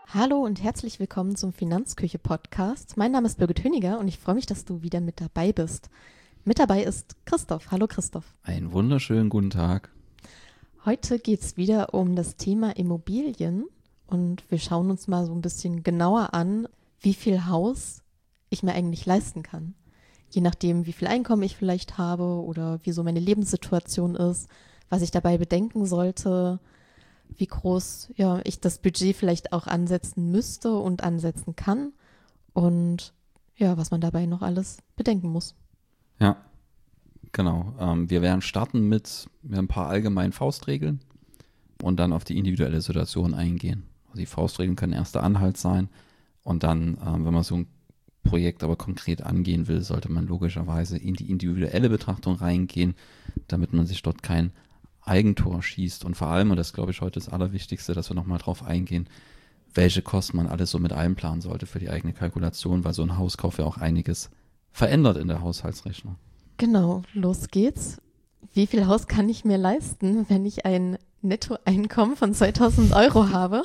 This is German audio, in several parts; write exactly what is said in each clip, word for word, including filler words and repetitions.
Hallo und herzlich willkommen zum Finanzküche-Podcast. Mein Name ist Birgit Höniger und ich freue mich, dass du wieder mit dabei bist. Mit dabei ist Christoph. Hallo Christoph. Einen wunderschönen guten Tag. Heute geht es wieder um das Thema Immobilien und wir schauen uns mal so ein bisschen genauer an, wie viel Haus ich mir eigentlich leisten kann. Je nachdem, wie viel Einkommen ich vielleicht habe oder wie so meine Lebenssituation ist, was ich dabei bedenken sollte, wie groß ja, ich das Budget vielleicht auch ansetzen müsste und ansetzen kann und ja, was man dabei noch alles bedenken muss. Ja, genau. Ähm, wir werden starten mit, mit ein paar allgemeinen Faustregeln und dann auf die individuelle Situation eingehen. Also die Faustregeln können erster Anhalt sein und dann, ähm, wenn man so ein Projekt aber konkret angehen will, sollte man logischerweise in die individuelle Betrachtung reingehen, damit man sich dort kein Eigentor schießt und vor allem, und das glaube ich heute das Allerwichtigste, dass wir nochmal drauf eingehen, welche Kosten man alles so mit einplanen sollte für die eigene Kalkulation, weil so ein Hauskauf ja auch einiges verändert in der Haushaltsrechnung. Genau, los geht's. Wie viel Haus kann ich mir leisten, wenn ich ein Nettoeinkommen von zweitausend Euro habe?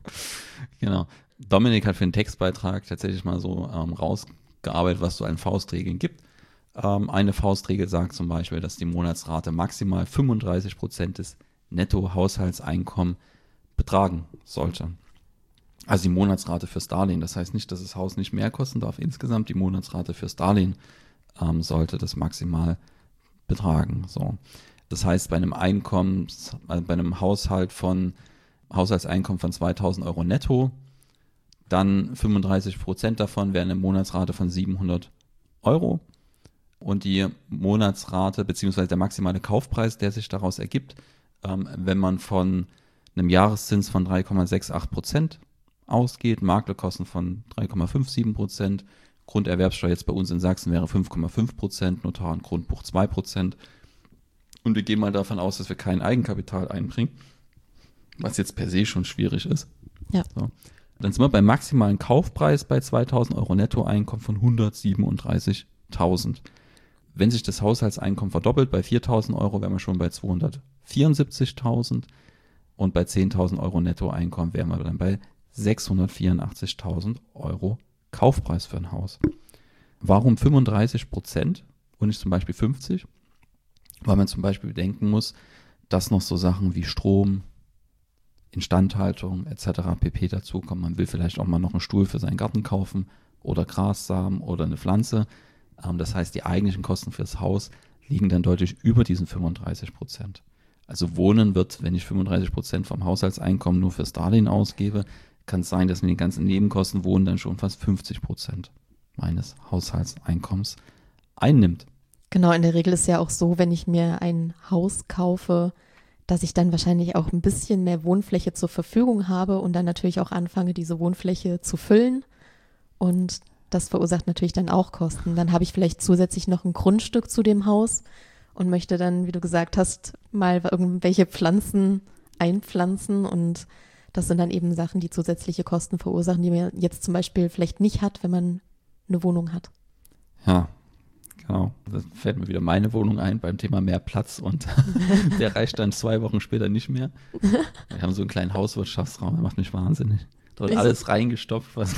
Genau. Dominik hat für den Textbeitrag tatsächlich mal so ähm, rausgearbeitet, was so an Faustregeln gibt. Ähm, eine Faustregel sagt zum Beispiel, dass die Monatsrate maximal fünfunddreißig Prozent des Netto-Haushaltseinkommens betragen sollte. Also die Monatsrate fürs Darlehen. Das heißt nicht, dass das Haus nicht mehr kosten darf. Insgesamt die Monatsrate fürs Darlehen ähm, sollte das maximal betragen. So. Das heißt, bei einem Einkommens, äh, bei einem Haushalt von Haushaltseinkommen von zweitausend Euro netto, dann fünfunddreißig Prozent davon wären eine Monatsrate von siebenhundert Euro. Und die Monatsrate beziehungsweise der maximale Kaufpreis, der sich daraus ergibt, ähm, wenn man von einem Jahreszins von drei Komma achtundsechzig Prozent ausgeht, Maklerkosten von drei Komma siebenundfünfzig Prozent, Grunderwerbsteuer jetzt bei uns in Sachsen wäre fünf Komma fünf Prozent, Notar und Grundbuch zwei Prozent. Und wir gehen mal davon aus, dass wir kein Eigenkapital einbringen, was jetzt per se schon schwierig ist. Ja. So. Dann sind wir beim maximalen Kaufpreis bei zweitausend Euro Nettoeinkommen von hundertsiebenunddreißigtausend. Wenn sich das Haushaltseinkommen verdoppelt, bei viertausend Euro wären wir schon bei zweihundertvierundsiebzigtausend und bei zehntausend Euro Nettoeinkommen wären wir dann bei sechshundertvierundachtzigtausend Euro Kaufpreis für ein Haus. Warum fünfunddreißig Prozent und nicht zum Beispiel fünfzig? Weil man zum Beispiel bedenken muss, dass noch so Sachen wie Strom, Instandhaltung et cetera pp. Dazukommen. Man will vielleicht auch mal noch einen Stuhl für seinen Garten kaufen oder Grassamen oder eine Pflanze. Das heißt, die eigentlichen Kosten fürs Haus liegen dann deutlich über diesen fünfunddreißig Prozent. Also Wohnen wird, wenn ich fünfunddreißig Prozent vom Haushaltseinkommen nur fürs Darlehen ausgebe, kann es sein, dass mit den ganzen Nebenkosten Wohnen dann schon fast fünfzig Prozent meines Haushaltseinkommens einnimmt. Genau, in der Regel ist ja auch so, wenn ich mir ein Haus kaufe, dass ich dann wahrscheinlich auch ein bisschen mehr Wohnfläche zur Verfügung habe und dann natürlich auch anfange, diese Wohnfläche zu füllen und das verursacht natürlich dann auch Kosten. Dann habe ich vielleicht zusätzlich noch ein Grundstück zu dem Haus und möchte dann, wie du gesagt hast, mal irgendwelche Pflanzen einpflanzen und das sind dann eben Sachen, die zusätzliche Kosten verursachen, die man jetzt zum Beispiel vielleicht nicht hat, wenn man eine Wohnung hat. Ja, genau. Da fällt mir wieder meine Wohnung ein beim Thema mehr Platz und der reicht dann zwei Wochen später nicht mehr. Wir haben so einen kleinen Hauswirtschaftsraum, der macht mich wahnsinnig. Dort Ich- alles reingestopft, was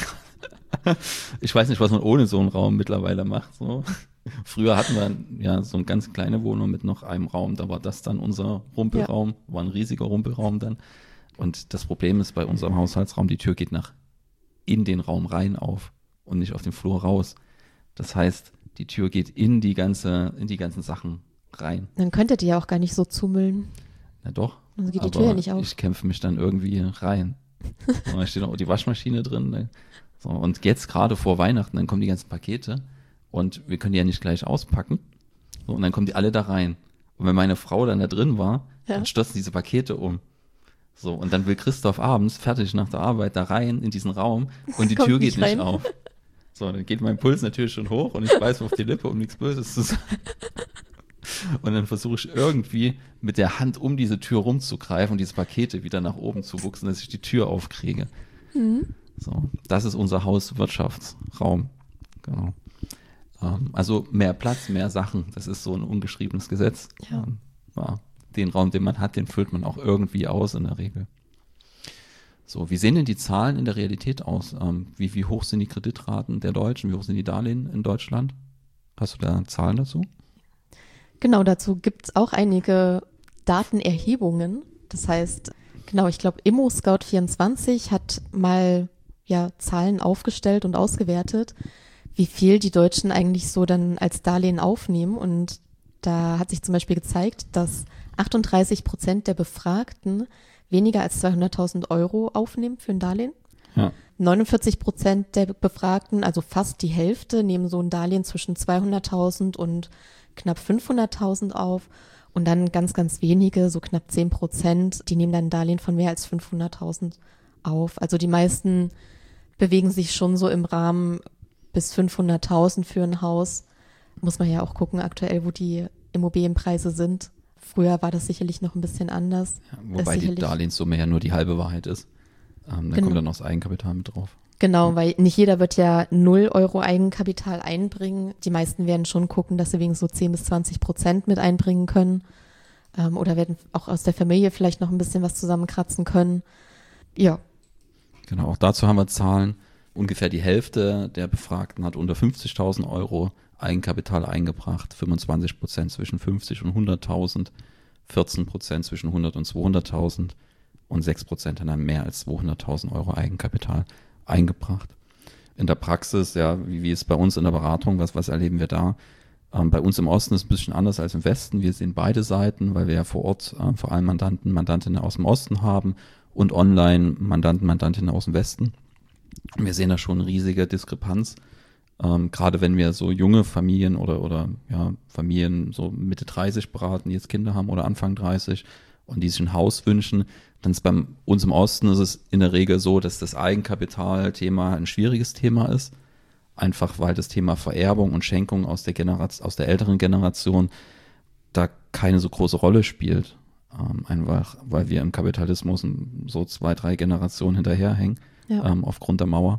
ich weiß nicht, was man ohne so einen Raum mittlerweile macht. So. Früher hatten wir ja so eine ganz kleine Wohnung mit noch einem Raum, da war das dann unser Rumpelraum, ja. War ein riesiger Rumpelraum dann. Und das Problem ist bei unserem Haushaltsraum, die Tür geht nach in den Raum rein auf und nicht auf den Flur raus. Das heißt, die Tür geht in die ganze, in die ganzen Sachen rein. Dann könntet ihr ja auch gar nicht so zumüllen. Na doch. Dann geht die aber Tür ja nicht auf. Ich kämpfe mich dann irgendwie rein. Und da steht auch die Waschmaschine drin. Ne? So, und jetzt gerade vor Weihnachten, dann kommen die ganzen Pakete und wir können die ja nicht gleich auspacken. So, und dann kommen die alle da rein. Und wenn meine Frau dann da drin war, Ja. dann stürzen diese Pakete um. So, und dann will Christoph abends fertig nach der Arbeit da rein in diesen Raum und die Kommt Tür geht nicht rein. nicht auf. So, dann geht mein Puls natürlich schon hoch und ich beiß auf die Lippe, um nichts Böses zu sagen. Und dann versuche ich irgendwie mit der Hand um diese Tür rumzugreifen und diese Pakete wieder nach oben zu wuchsen, dass ich die Tür aufkriege. Mhm. So, das ist unser Hauswirtschaftsraum. Genau. Ähm, also mehr Platz, mehr Sachen. Das ist so ein ungeschriebenes Gesetz. Ja. Ähm, ja, den Raum, den man hat, den füllt man auch irgendwie aus in der Regel. So, wie sehen denn die Zahlen in der Realität aus? Ähm, wie, wie hoch sind die Kreditraten der Deutschen? Wie hoch sind die Darlehen in Deutschland? Hast du da Zahlen dazu? Genau, dazu gibt es auch einige Datenerhebungen. Das heißt, genau, ich glaube, ImmoScout vierundzwanzig hat mal ja Zahlen aufgestellt und ausgewertet, wie viel die Deutschen eigentlich so dann als Darlehen aufnehmen. Und da hat sich zum Beispiel gezeigt, dass achtunddreißig Prozent der Befragten weniger als zweihunderttausend Euro aufnehmen für ein Darlehen. Ja. neunundvierzig Prozent der Befragten, also fast die Hälfte, nehmen so ein Darlehen zwischen zweihunderttausend und knapp fünfhunderttausend auf. Und dann ganz, ganz wenige, so knapp zehn Prozent, die nehmen dann ein Darlehen von mehr als fünfhunderttausend auf. Also die meisten bewegen sich schon so im Rahmen bis fünfhunderttausend für ein Haus. Muss man ja auch gucken aktuell, wo die Immobilienpreise sind. Früher war das sicherlich noch ein bisschen anders. Ja, wobei die Darlehenssumme ja nur die halbe Wahrheit ist. Ähm, da genau. kommt dann noch das Eigenkapital mit drauf. Genau, weil nicht jeder wird ja null Euro Eigenkapital einbringen. Die meisten werden schon gucken, dass sie wegen so zehn bis zwanzig Prozent mit einbringen können. Ähm, oder werden auch aus der Familie vielleicht noch ein bisschen was zusammenkratzen können. Ja. Genau, auch dazu haben wir Zahlen. Ungefähr die Hälfte der Befragten hat unter fünfzigtausend Euro Eigenkapital eingebracht, fünfundzwanzig Prozent zwischen fünfzig und hunderttausend, vierzehn Prozent zwischen hundert und zweihunderttausend und sechs Prozent haben mehr als zweihunderttausend Euro Eigenkapital eingebracht. In der Praxis, ja, wie, wie ist bei uns in der Beratung, was, was erleben wir da? Ähm, bei uns im Osten ist es ein bisschen anders als im Westen. Wir sehen beide Seiten, weil wir ja vor Ort äh, vor allem Mandanten, Mandantinnen aus dem Osten haben und online Mandanten, Mandantinnen aus dem Westen. Wir sehen da schon eine riesige Diskrepanz. Ähm, gerade wenn wir so junge Familien oder, oder ja, Familien so Mitte dreißig beraten, die jetzt Kinder haben oder Anfang dreißig und die sich ein Haus wünschen, dann ist bei uns im Osten ist es in der Regel so, dass das Eigenkapitalthema ein schwieriges Thema ist. Einfach weil das Thema Vererbung und Schenkung aus der Generation, aus der älteren Generation da keine so große Rolle spielt. Ähm, einfach weil wir im Kapitalismus so zwei, drei Generationen hinterherhängen, Ja. ähm, aufgrund der Mauer.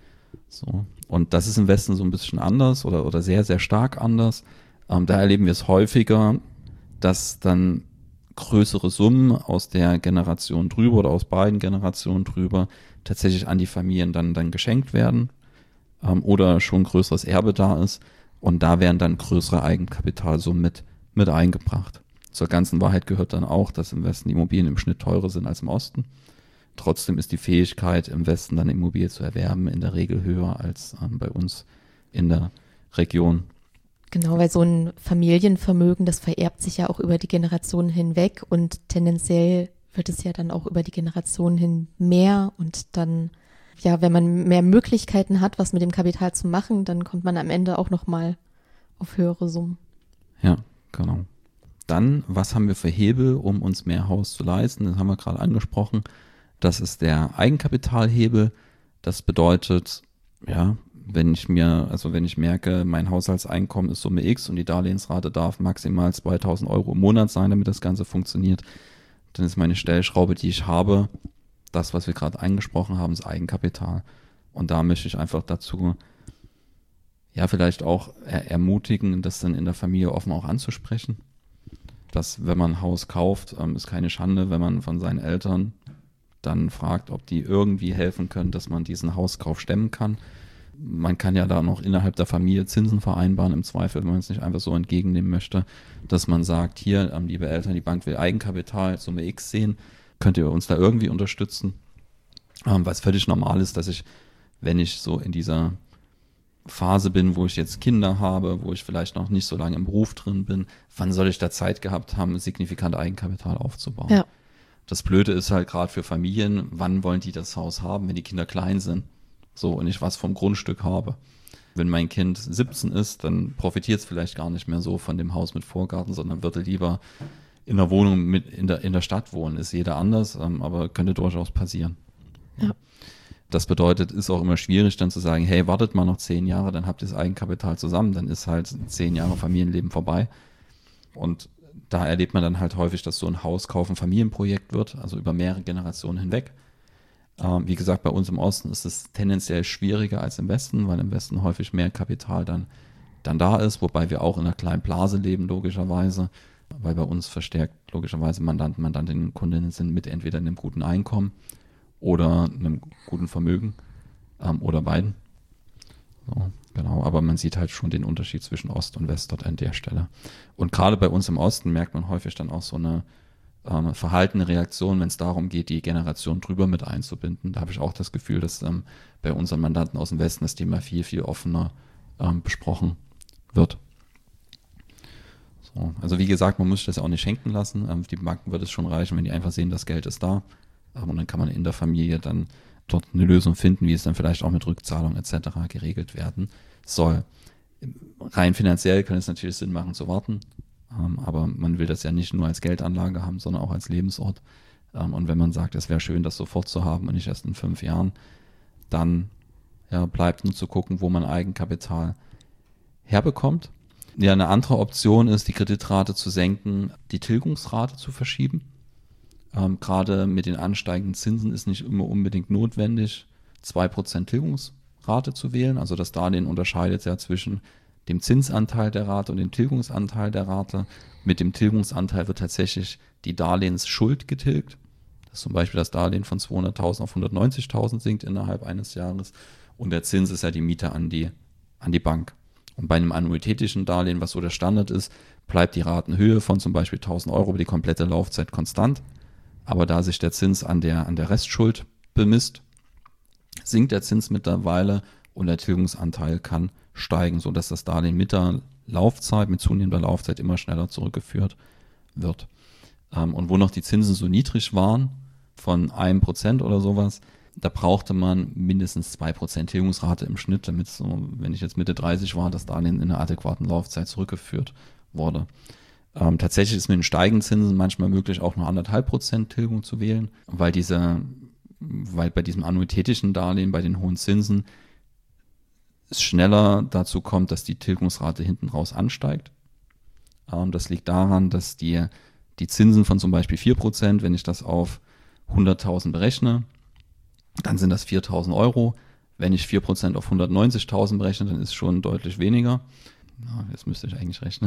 So. Und das ist im Westen so ein bisschen anders oder, oder sehr, sehr stark anders. Ähm, da erleben wir es häufiger, dass dann größere Summen aus der Generation drüber oder aus beiden Generationen drüber tatsächlich an die Familien dann, dann geschenkt werden ähm, oder schon größeres Erbe da ist. Und da werden dann größere Eigenkapitalsummen mit, mit eingebracht. Zur ganzen Wahrheit gehört dann auch, dass im Westen die Immobilien im Schnitt teurer sind als im Osten. Trotzdem ist die Fähigkeit, im Westen dann eine Immobilie zu erwerben, in der Regel höher als ähm, bei uns in der Region. Genau, weil so ein Familienvermögen, das vererbt sich ja auch über die Generationen hinweg und tendenziell wird es ja dann auch über die Generationen hin mehr und dann, ja, wenn man mehr Möglichkeiten hat, was mit dem Kapital zu machen, dann kommt man am Ende auch nochmal auf höhere Summen. Ja, genau. Dann, was haben wir für Hebel, um uns mehr Haus zu leisten? Das haben wir gerade angesprochen. Das ist der Eigenkapitalhebel. Das bedeutet, ja, wenn ich mir, also wenn ich merke, mein Haushaltseinkommen ist Summe X und die Darlehensrate darf maximal zweitausend Euro im Monat sein, damit das Ganze funktioniert, dann ist meine Stellschraube, die ich habe, das, was wir gerade angesprochen haben, das Eigenkapital. Und da möchte ich einfach dazu, ja, vielleicht auch er- ermutigen, das dann in der Familie offen auch anzusprechen. Dass, wenn man ein Haus kauft, ähm, ist keine Schande, wenn man von seinen Eltern dann fragt, ob die irgendwie helfen können, dass man diesen Hauskauf stemmen kann. Man kann ja da noch innerhalb der Familie Zinsen vereinbaren, im Zweifel, wenn man es nicht einfach so entgegennehmen möchte, dass man sagt, hier, ähm, liebe Eltern, die Bank will Eigenkapital, Summe X sehen, könnt ihr uns da irgendwie unterstützen? Ähm, was völlig normal ist, dass ich, wenn ich so in dieser Phase bin, wo ich jetzt Kinder habe, wo ich vielleicht noch nicht so lange im Beruf drin bin, wann soll ich da Zeit gehabt haben, signifikant Eigenkapital aufzubauen? Ja. Das Blöde ist halt gerade für Familien, wann wollen die das Haus haben, wenn die Kinder klein sind? So, und ich was vom Grundstück habe. Wenn mein Kind siebzehn ist, dann profitiert es vielleicht gar nicht mehr so von dem Haus mit Vorgarten, sondern würde lieber in der Wohnung mit in der, in der Stadt wohnen. Ist jeder anders, ähm, aber könnte durchaus passieren. Ja. Das bedeutet, ist auch immer schwierig dann zu sagen, hey, wartet mal noch zehn Jahre, dann habt ihr das Eigenkapital zusammen, dann ist halt zehn Jahre Familienleben vorbei. Und da erlebt man dann halt häufig, dass so ein Hauskauf ein Familienprojekt wird, also über mehrere Generationen hinweg. Ähm, wie gesagt, bei uns im Osten ist es tendenziell schwieriger als im Westen, weil im Westen häufig mehr Kapital dann, dann da ist, wobei wir auch in einer kleinen Blase leben, logischerweise, weil bei uns verstärkt logischerweise Mandanten, Mandantinnen und Kundinnen sind mit entweder einem guten Einkommen oder einem guten Vermögen ähm, oder beiden. So, genau, aber man sieht halt schon den Unterschied zwischen Ost und West dort an der Stelle. Und gerade bei uns im Osten merkt man häufig dann auch so eine ähm, verhaltene Reaktion, wenn es darum geht, die Generation drüber mit einzubinden. Da habe ich auch das Gefühl, dass ähm, bei unseren Mandanten aus dem Westen das Thema viel, viel offener ähm, besprochen wird. So, also wie gesagt, man muss sich das ja auch nicht schenken lassen. Ähm, die Banken wird es schon reichen, wenn die einfach sehen, das Geld ist da. Ähm, und dann kann man in der Familie dann dort eine Lösung finden, wie es dann vielleicht auch mit Rückzahlung et cetera geregelt werden soll. Rein finanziell kann es natürlich Sinn machen zu warten, ähm, aber man will das ja nicht nur als Geldanlage haben, sondern auch als Lebensort. Ähm, und wenn man sagt, es wäre schön, das sofort zu haben und nicht erst in fünf Jahren, dann ja, bleibt nur zu gucken, wo man Eigenkapital herbekommt. Ja, eine andere Option ist, die Kreditrate zu senken, die Tilgungsrate zu verschieben. Ähm, gerade mit den ansteigenden Zinsen ist nicht immer unbedingt notwendig, zwei Prozent Tilgungsrate zu wählen. Also das Darlehen unterscheidet ja zwischen dem Zinsanteil der Rate und dem Tilgungsanteil der Rate. Mit dem Tilgungsanteil wird tatsächlich die Darlehensschuld getilgt. Dass zum Beispiel das Darlehen von zweihunderttausend auf hundertneunzigtausend sinkt innerhalb eines Jahres. Und der Zins ist ja die Miete an die, an die Bank. Und bei einem annuitätischen Darlehen, was so der Standard ist, bleibt die Ratenhöhe von zum Beispiel tausend Euro über die komplette Laufzeit konstant. Aber da sich der Zins an der, an der Restschuld bemisst, sinkt der Zins mittlerweile und der Tilgungsanteil kann steigen, sodass das Darlehen mit der Laufzeit, mit zunehmender Laufzeit immer schneller zurückgeführt wird. Und wo noch die Zinsen so niedrig waren, von einem Prozent oder sowas, da brauchte man mindestens zwei Prozent Tilgungsrate im Schnitt, damit so, wenn ich jetzt Mitte dreißig war, das Darlehen in einer adäquaten Laufzeit zurückgeführt wurde. Ähm, tatsächlich ist mit den steigenden Zinsen manchmal möglich, auch nur anderthalb Prozent Tilgung zu wählen, weil diese, weil bei diesem annuitätischen Darlehen, bei den hohen Zinsen, es schneller dazu kommt, dass die Tilgungsrate hinten raus ansteigt. Ähm, das liegt daran, dass die, die Zinsen von zum Beispiel vier Prozent, wenn ich das auf hunderttausend berechne, dann sind das viertausend Euro. Wenn ich vier Prozent auf hundertneunzigtausend berechne, dann ist es schon deutlich weniger. Ja, jetzt müsste ich eigentlich rechnen.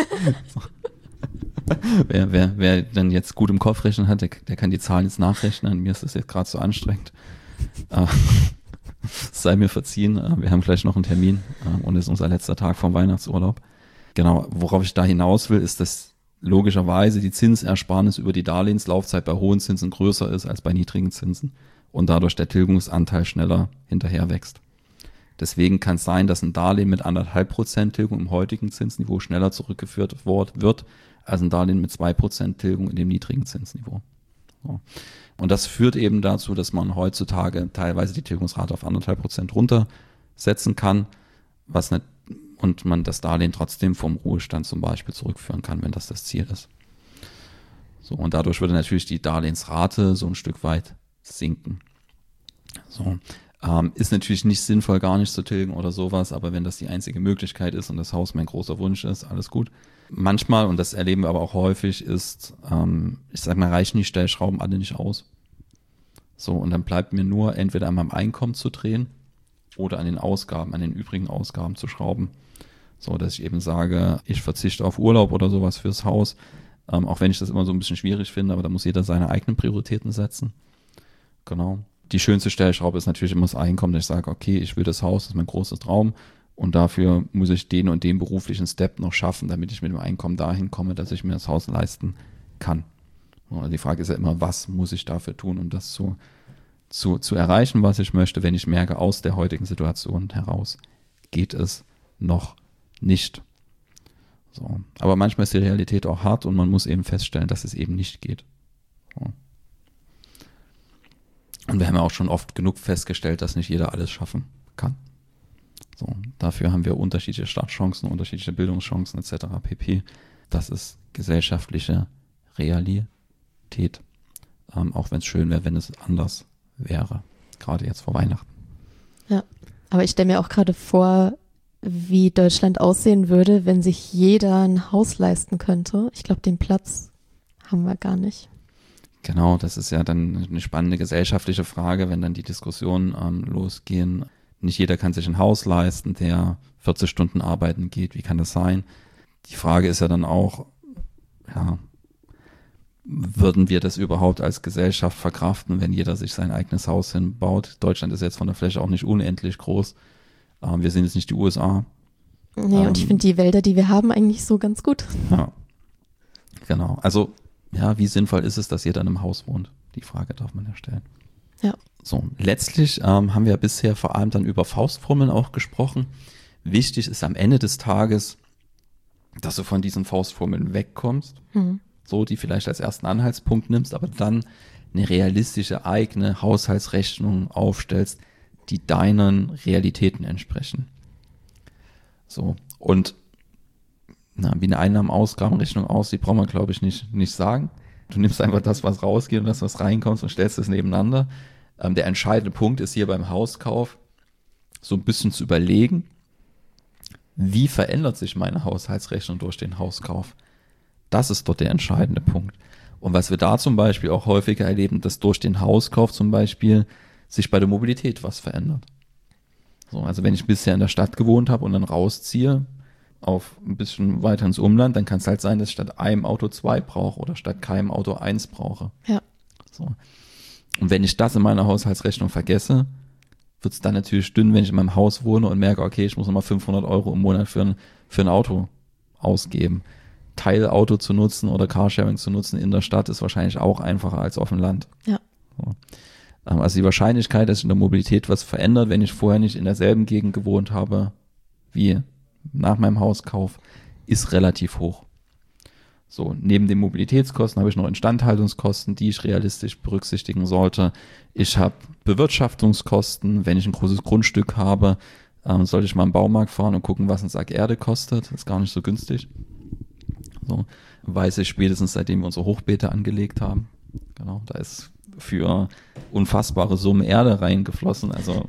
wer, wer, wer dann jetzt gut im Kopf rechnen hat, der, der kann die Zahlen jetzt nachrechnen. Mir ist das jetzt gerade so anstrengend. Äh, sei mir verziehen, äh, wir haben gleich noch einen Termin äh, und es ist unser letzter Tag vom Weihnachtsurlaub. Genau, worauf ich da hinaus will, ist, dass logischerweise die Zinsersparnis über die Darlehenslaufzeit bei hohen Zinsen größer ist als bei niedrigen Zinsen und dadurch der Tilgungsanteil schneller hinterher wächst. Deswegen kann es sein, dass ein Darlehen mit anderthalb Prozent Tilgung im heutigen Zinsniveau schneller zurückgeführt wird, als ein Darlehen mit zwei Prozent Tilgung in dem niedrigen Zinsniveau. So. Und das führt eben dazu, dass man heutzutage teilweise die Tilgungsrate auf anderthalb Prozent runtersetzen kann, was nicht, und man das Darlehen trotzdem vom Ruhestand zum Beispiel zurückführen kann, wenn das das Ziel ist. So, und dadurch würde natürlich die Darlehensrate so ein Stück weit sinken. So. Ähm, ist natürlich nicht sinnvoll, gar nicht zu tilgen oder sowas, aber wenn das die einzige Möglichkeit ist und das Haus mein großer Wunsch ist, alles gut. Manchmal, und das erleben wir aber auch häufig, ist, ähm, ich sag mal, reichen die Stellschrauben alle nicht aus. So, und dann bleibt mir nur entweder an meinem Einkommen zu drehen oder an den Ausgaben, an den übrigen Ausgaben zu schrauben. So, dass ich eben sage, ich verzichte auf Urlaub oder sowas fürs Haus, ähm, auch wenn ich das immer so ein bisschen schwierig finde, aber da muss jeder seine eigenen Prioritäten setzen. Genau. Die schönste Stellschraube ist natürlich immer das Einkommen, dass ich sage, okay, ich will das Haus, das ist mein großer Traum und dafür muss ich den und den beruflichen Step noch schaffen, damit ich mit dem Einkommen dahin komme, dass ich mir das Haus leisten kann. Und die Frage ist ja immer, was muss ich dafür tun, um das zu, zu, zu erreichen, was ich möchte, wenn ich merke, aus der heutigen Situation heraus geht es noch nicht. So. Aber manchmal ist die Realität auch hart und man muss eben feststellen, dass es eben nicht geht. So. Und wir haben ja auch schon oft genug festgestellt, dass nicht jeder alles schaffen kann. So, dafür haben wir unterschiedliche Startchancen, unterschiedliche Bildungschancen et cetera pp. Das ist gesellschaftliche Realität. Ähm, auch wenn es schön wäre, wenn es anders wäre. Gerade jetzt vor Weihnachten. Ja, aber ich stelle mir auch gerade vor, wie Deutschland aussehen würde, wenn sich jeder ein Haus leisten könnte. Ich glaube, den Platz haben wir gar nicht. Genau, das ist ja dann eine spannende gesellschaftliche Frage, wenn dann die Diskussionen ähm, losgehen. Nicht jeder kann sich ein Haus leisten, der vierzig Stunden arbeiten geht. Wie kann das sein? Die Frage ist ja dann auch, ja, würden wir das überhaupt als Gesellschaft verkraften, wenn jeder sich sein eigenes Haus hinbaut? Deutschland ist jetzt von der Fläche auch nicht unendlich groß. Ähm, wir sind jetzt nicht die U S A. Nee, ähm, und ich finde die Wälder, die wir haben, eigentlich so ganz gut. Ja, genau. Also, ja, wie sinnvoll ist es, dass jeder in einem Haus wohnt? Die Frage darf man ja stellen. Ja. So, letztlich ähm, haben wir bisher vor allem dann über Faustformeln auch gesprochen. Wichtig ist am Ende des Tages, dass du von diesen Faustformeln wegkommst, mhm. so die vielleicht als ersten Anhaltspunkt nimmst, aber dann eine realistische eigene Haushaltsrechnung aufstellst, die deinen Realitäten entsprechen. So, und na, wie eine Einnahmen-Ausgabenrechnung aussieht, braucht man, glaube ich, nicht, nicht sagen. Du nimmst einfach das, was rausgeht und das, was reinkommt und stellst es nebeneinander. Ähm, der entscheidende Punkt ist hier beim Hauskauf, so ein bisschen zu überlegen, wie verändert sich meine Haushaltsrechnung durch den Hauskauf? Das ist dort der entscheidende Punkt. Und was wir da zum Beispiel auch häufiger erleben, dass durch den Hauskauf zum Beispiel sich bei der Mobilität was verändert. So, also wenn ich bisher in der Stadt gewohnt habe und dann rausziehe auf ein bisschen weiter ins Umland, dann kann es halt sein, dass ich statt einem Auto zwei brauche oder statt keinem Auto eins brauche. Ja. So. Und wenn ich das in meiner Haushaltsrechnung vergesse, wird es dann natürlich dünn, wenn ich in meinem Haus wohne und merke, okay, ich muss nochmal fünfhundert Euro im Monat für ein, für ein Auto ausgeben. Teilauto zu nutzen oder Carsharing zu nutzen in der Stadt ist wahrscheinlich auch einfacher als auf dem Land. Ja. So. Also die Wahrscheinlichkeit, dass sich in der Mobilität was verändert, wenn ich vorher nicht in derselben Gegend gewohnt habe wie nach meinem Hauskauf, ist relativ hoch. So, neben den Mobilitätskosten habe ich noch Instandhaltungskosten, die ich realistisch berücksichtigen sollte. Ich habe Bewirtschaftungskosten. Wenn ich ein großes Grundstück habe, ähm, sollte ich mal im Baumarkt fahren und gucken, was ein Sack Erde kostet. Das ist gar nicht so günstig. So, weiß ich spätestens, seitdem wir unsere Hochbeete angelegt haben. Genau, da ist für unfassbare Summen Erde reingeflossen. Also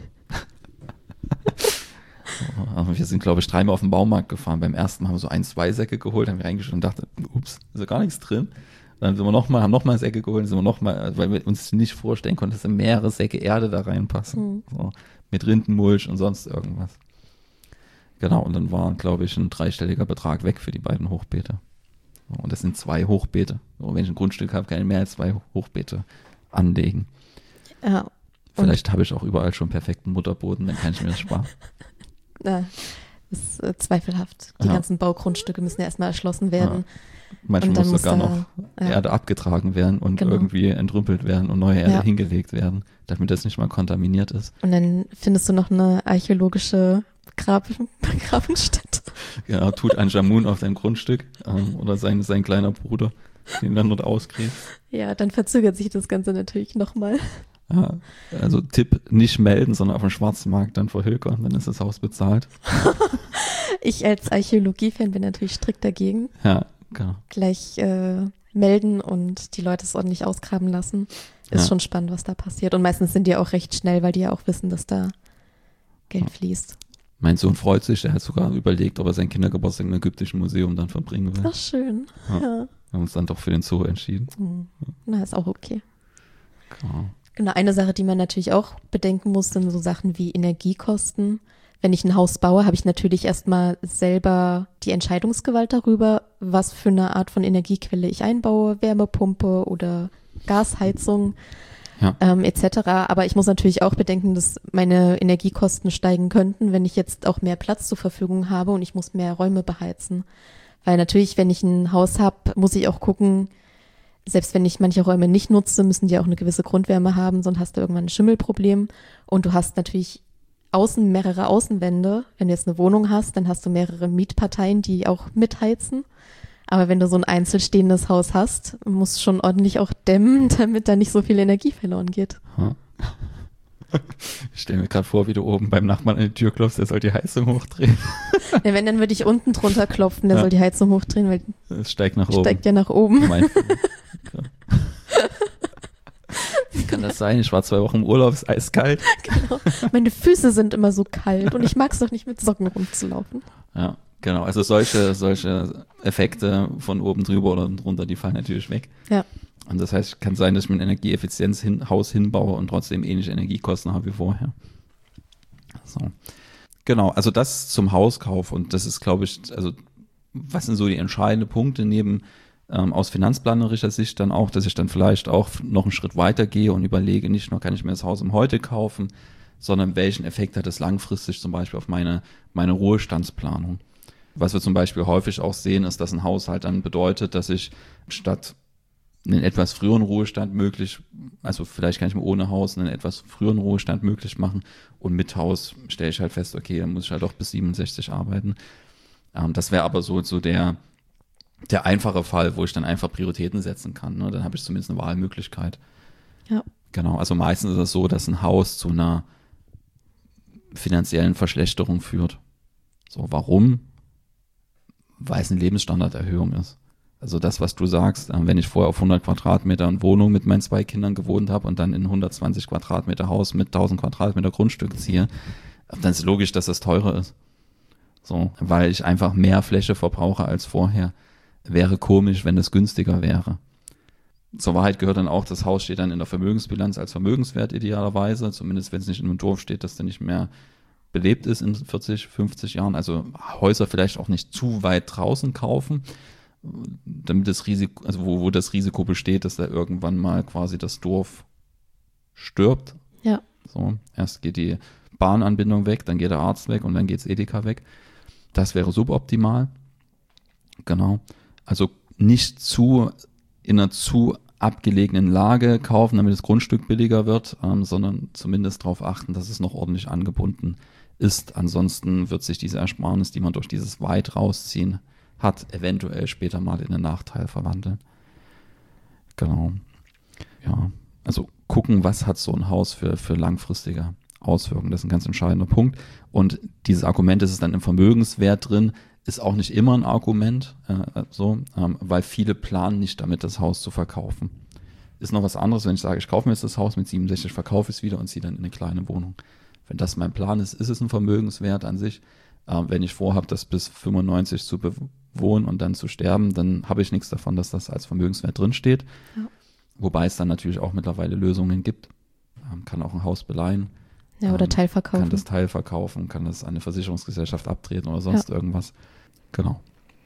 wir sind, glaube ich, dreimal auf den Baumarkt gefahren. Beim ersten Mal haben wir so ein, zwei Säcke geholt, haben wir reingeschaut und dachten, ups, ist ja gar nichts drin. Dann sind wir noch mal, haben nochmal Säcke geholt, sind wir noch mal, weil wir uns nicht vorstellen konnten, dass mehrere Säcke Erde da reinpassen. Mhm. So, mit Rindenmulch und sonst irgendwas. Genau, und dann war, glaube ich, ein dreistelliger Betrag weg für die beiden Hochbeete. So, und das sind zwei Hochbeete. So, wenn ich ein Grundstück habe, kann ich mehr als zwei Hochbeete anlegen. Ja. Vielleicht habe ich auch überall schon perfekten Mutterboden, dann kann ich mir das sparen. Na, das ist äh, zweifelhaft. Die ja. ganzen Baugrundstücke müssen ja erstmal erschlossen werden. Ja. Manchmal muss sogar noch ja. Erde abgetragen werden und genau. irgendwie entrümpelt werden und neue Erde ja. hingelegt werden, damit das nicht mal kontaminiert ist. Und dann findest du noch eine archäologische Begrab- Begrabungsstätte. Genau, Tutanchamun auf deinem Grundstück ähm, oder sein, sein kleiner Bruder, den dann dort ausgräbt. Ja, dann verzögert sich das Ganze natürlich nochmal. Ja, also Tipp, nicht melden, sondern auf dem Schwarzmarkt dann verhökern, dann ist das Haus bezahlt. Ich als Archäologie-Fan bin natürlich strikt dagegen. Ja, genau. Gleich äh, melden und die Leute es ordentlich ausgraben lassen. Ist ja. schon spannend, was da passiert. Und meistens sind die auch recht schnell, weil die ja auch wissen, dass da Geld ja. fließt. Mein Sohn freut sich, der hat sogar überlegt, ob er seinen Kindergeburtstag im Ägyptischen Museum dann verbringen will. Ach, schön. Ja. Ja. Wir haben uns dann doch für den Zoo entschieden. Mhm. Na, ist auch okay. Genau. Genau, eine Sache, die man natürlich auch bedenken muss, sind so Sachen wie Energiekosten. Wenn ich ein Haus baue, habe ich natürlich erstmal selber die Entscheidungsgewalt darüber, was für eine Art von Energiequelle ich einbaue, Wärmepumpe oder Gasheizung ja. ähm, et cetera. Aber ich muss natürlich auch bedenken, dass meine Energiekosten steigen könnten, wenn ich jetzt auch mehr Platz zur Verfügung habe und ich muss mehr Räume beheizen. Weil natürlich, wenn ich ein Haus habe, muss ich auch gucken, selbst wenn ich manche Räume nicht nutze, müssen die auch eine gewisse Grundwärme haben, sonst hast du irgendwann ein Schimmelproblem. Und du hast natürlich außen mehrere Außenwände. Wenn du jetzt eine Wohnung hast, dann hast du mehrere Mietparteien, die auch mitheizen. Aber wenn du so ein einzelstehendes Haus hast, musst du schon ordentlich auch dämmen, damit da nicht so viel Energie verloren geht. Hm. Ich stelle mir gerade vor, wie du oben beim Nachbarn an die Tür klopfst, der soll die Heizung hochdrehen. Ja, wenn, dann würde ich unten drunter klopfen, der ja. soll die Heizung hochdrehen, weil es steigt nach steigt oben. Steigt ja nach oben. Mein Wie kann das sein? Ich war zwei Wochen im Urlaub, ist eiskalt. Genau. Meine Füße sind immer so kalt und ich mag es doch nicht mit Socken rumzulaufen. Ja, genau. Also solche, solche Effekte von oben drüber oder drunter, die fallen natürlich weg. Ja. Und das heißt, kann sein, dass ich mir ein Energieeffizienzhaus hinbaue und trotzdem ähnliche Energiekosten habe wie vorher. So. Genau, also das zum Hauskauf und das ist, glaube ich, also was sind so die entscheidenden Punkte neben ähm, aus finanzplanerischer Sicht dann auch, dass ich dann vielleicht auch noch einen Schritt weiter gehe und überlege, nicht nur kann ich mir das Haus im Heute kaufen, sondern welchen Effekt hat es langfristig zum Beispiel auf meine, meine Ruhestandsplanung. Was wir zum Beispiel häufig auch sehen, ist, dass ein Haushalt dann bedeutet, dass ich statt einen etwas früheren Ruhestand möglich, also vielleicht kann ich mir ohne Haus einen etwas früheren Ruhestand möglich machen und mit Haus stelle ich halt fest, okay, dann muss ich halt auch bis siebenundsechzig arbeiten. Ähm, das wäre aber so, so der, der einfache Fall, wo ich dann einfach Prioritäten setzen kann. Ne? Dann habe ich zumindest eine Wahlmöglichkeit. Ja. Genau, also meistens ist es so, dass ein Haus zu einer finanziellen Verschlechterung führt. So, warum? Weil es eine Lebensstandarderhöhung ist. Also das, was du sagst, wenn ich vorher auf hundert Quadratmeter in Wohnung mit meinen zwei Kindern gewohnt habe und dann in hundertzwanzig Quadratmeter Haus mit tausend Quadratmeter Grundstück ziehe, dann ist logisch, dass das teurer ist. So, weil ich einfach mehr Fläche verbrauche als vorher. Wäre komisch, wenn es günstiger wäre. Zur Wahrheit gehört dann auch, das Haus steht dann in der Vermögensbilanz als Vermögenswert idealerweise, zumindest wenn es nicht in einem Dorf steht, dass der nicht mehr belebt ist in vierzig, fünfzig Jahren. Also Häuser vielleicht auch nicht zu weit draußen kaufen, damit das Risiko, also wo, wo das Risiko besteht, dass da irgendwann mal quasi das Dorf stirbt. Ja. So, erst geht die Bahnanbindung weg, dann geht der Arzt weg und dann geht's Edeka weg. Das wäre suboptimal. Genau. Also nicht zu in einer zu abgelegenen Lage kaufen, damit das Grundstück billiger wird, ähm, sondern zumindest darauf achten, dass es noch ordentlich angebunden ist. Ansonsten wird sich diese Ersparnis, die man durch dieses weit rausziehen hat, eventuell später mal in einen Nachteil verwandeln. Genau. Ja, also gucken, was hat so ein Haus für, für langfristige Auswirkungen. Das ist ein ganz entscheidender Punkt. Und dieses Argument, ist es dann im Vermögenswert drin, ist auch nicht immer ein Argument, äh, so, ähm, weil viele planen nicht damit, das Haus zu verkaufen. Ist noch was anderes, wenn ich sage, ich kaufe mir jetzt das Haus mit siebenundsechzig, verkaufe es wieder und ziehe dann in eine kleine Wohnung. Wenn das mein Plan ist, ist es ein Vermögenswert an sich. Äh, wenn ich vorhabe, das bis fünfundneunzig zu bewohnen und dann zu sterben, dann habe ich nichts davon, dass das als Vermögenswert drinsteht. Ja. Wobei es dann natürlich auch mittlerweile Lösungen gibt. Ähm, kann auch ein Haus beleihen. Ja, oder Teil verkaufen. Kann das Teil verkaufen, kann das an eine Versicherungsgesellschaft abtreten oder sonst ja. irgendwas. Genau.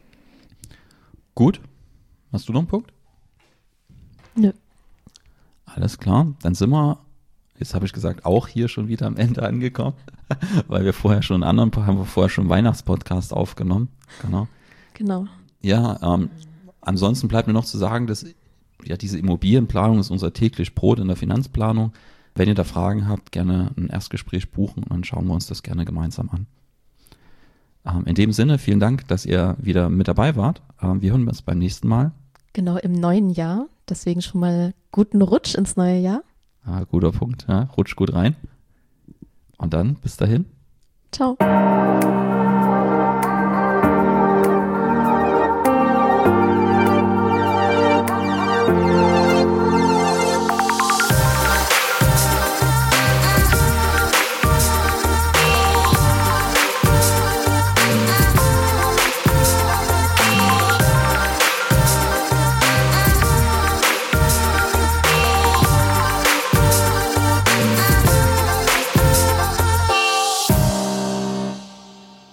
Gut. Hast du noch einen Punkt? Nö. Alles klar. Dann sind wir, jetzt habe ich gesagt, auch hier schon wieder am Ende angekommen, weil wir vorher schon einen anderen, haben wir vorher schon einen Weihnachtspodcast aufgenommen. Genau. Genau. Ja, ähm, ansonsten bleibt mir noch zu sagen, dass ja diese Immobilienplanung ist unser täglich Brot in der Finanzplanung. Wenn ihr da Fragen habt, gerne ein Erstgespräch buchen und dann schauen wir uns das gerne gemeinsam an. Ähm, in dem Sinne, vielen Dank, dass ihr wieder mit dabei wart. Ähm, wir hören uns beim nächsten Mal. Genau, im neuen Jahr. Deswegen schon mal guten Rutsch ins neue Jahr. Ah, guter Punkt. Ja, rutsch gut rein. Und dann, bis dahin. Ciao.